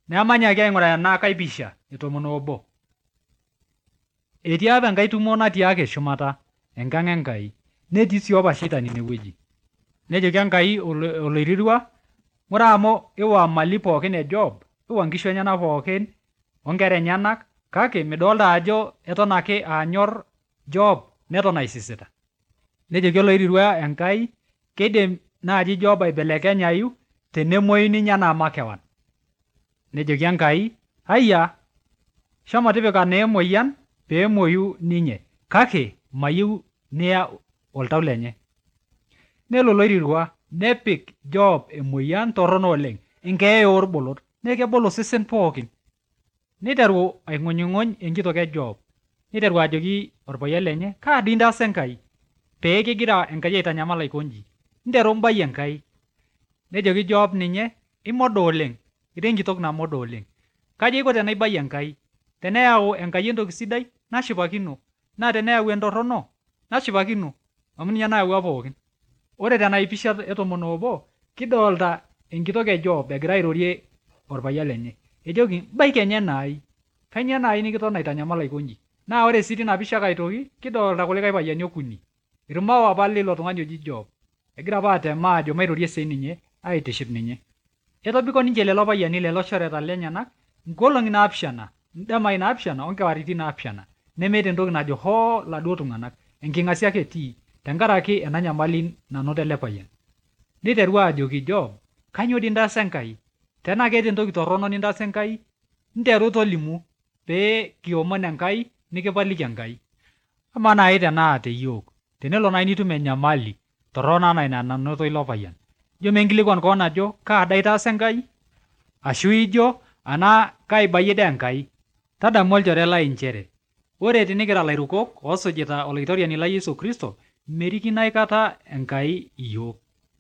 Nemanyaki aing'uraa ena kai pisha e 11. Etii apa enkai tumo natii ake shumata enkang Enkai, netii sii apa shetani inewueji. Nejoki Enkai oloirirua, ng'uraa amu iwa mali pookin e Job, iwa nkishu enyenak pookin onkera enyenak, kake midolta ajo eton ake aanyor Job neton aisisita. Nejoki oloirirua Enkai, keidim naaji Job aibelekenyayu tenemoyu ninye enaa makewan. Nejoki Enkai, ayia, shomo tipika naa emoyian peemoyu ninye, kake mayieu niya oltau lenye. Nelo oloirirua nepik Job emoyian torrono oleng, enkeeya oorbolot, nee kebol osesen pookin. Niteru aing'unying'uny enkitok e Job, niteru ajoki orpayian lenye, kaa dii intaasa Enkai pee kigira Enkai aitanyamal aikonji, nteru mbai Enkai. Nejoki Job ninye, imodo oleng, ira enkitok namodo oleng. Kaji aiko tenaibai Enkai? Teneyau Enkai entoki sidai, nashipakino, naa teneyau entorrono, nashipakino, amu ninye nayawua pookin. Ore tena pisha e 11 kidolta enkitok e Job egira airorie orpayian lenye, ejoki mbai kenye naai, kanyoo naai nikiton aitanyamal aikonji. Naa ore sii tina pisha kaitoki kidolta kulikae payiani okuni, irmao apa lilo tung'ani oji Job, egira apa atemaa ajo mairorie sii ninye aitiship ninye. Etobiko ninche lelo payiani lelo shoreta lenyenak nkolong'i 7, ndamai 7 onkewaritin 7, nemeeta entoki najo hoo laduo tung'anak, enking'asi ake etii tenkaraki ena nyamali nanoto ele payian. Niteru ajoki Job, kanyoo dii intaasa Enkai? Tenaa keeta entoki torrono nintaasa Enkai, nteru tolimu pee kiomon Enkai nikipaliki Enkai. Amaa naai tenaa teyiok, tenelo naai nitum enyamali torrono enaa ina nanoto ilo payian, ijo menkilikuan koon ajo kaa daa itaasa Enkai? Ashu ijo anaa kaibayie dee Enkai? Tadamu olchore lai nchere, ore tinikira lairukok oosujita olaitoriani lai Yesu Kristo, merikino aikata Enkai iyiok.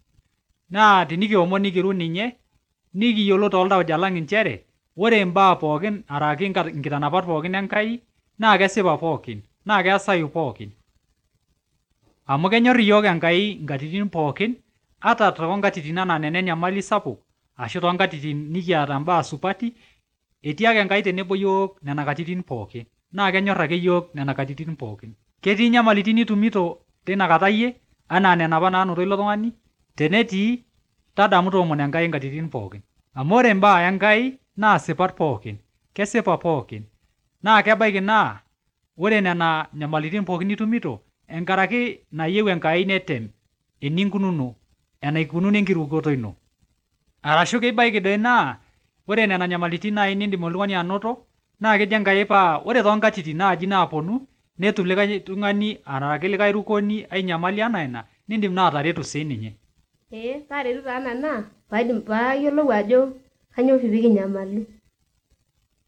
Naa tinikiomon nikiru ninye, nikiyiolou tooltauja lang' nchere, ore imbaa pookin araki inkitanapat pookin Enkai naa kesipa pookin, naa keesayu pookin. Amu kenyorr iyiok Enkai nkatitin pookin, ata toonkatitin anaa nena enyamali sapuk, ashu toonkatitin nikiata mbaa supati, etii ake Enkai tenebo yiok nena katitin pookin, naa kenyorr ake yiok nena katitin pookin. Ketii nyamalitin nitumito teina kata yie, anaa nena apa naanoto ilo tung'ani, tenetii, tadamu toomon Enkai nkatitin pookin. Amu ore mbaa Enkai naa sipat pookin, kesipa pookin, naa kebaiki naa ore nena nyamalitin pookin nitumito, enkaraki nayieu Enkai netem eninkununo, enaikununo enkirukoto ino. Arashu kibaiki doi naa ore nena nyamalitin naai nindim oltung'ani anoto, naa kejo Enkai paa ore toonkatitin naaji naaponu, netum likae tung'ani araki likae rukoni ai nyamali anaa ina, nindim naa atareto sii ninye. Kaaretu taa nana paayiolou ajo kanyoo piipik inyamali.